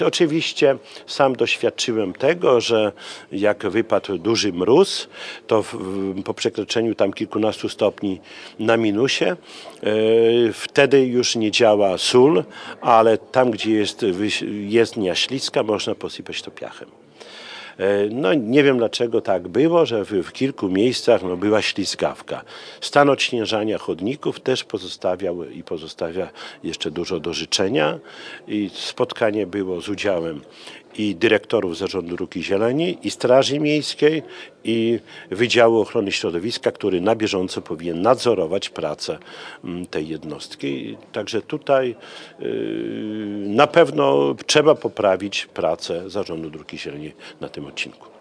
Oczywiście sam doświadczyłem tego, że jak wypadł duży mróz, to po przekroczeniu tam kilkunastu stopni na minusie, wtedy już nie działa sól, ale tam, gdzie jest jezdnia śliska, można posypać to piachem. No nie wiem dlaczego tak było, że w kilku miejscach była ślizgawka. Stan odśnieżania chodników też pozostawiał i pozostawia jeszcze dużo do życzenia. I spotkanie było z udziałem i dyrektorów Zarządu Dróg i Zieleni, i Straży Miejskiej, i Wydziału Ochrony Środowiska, który na bieżąco powinien nadzorować pracę tej jednostki. Także tutaj na pewno trzeba poprawić pracę Zarządu Dróg i Zieleni na tym odcinku.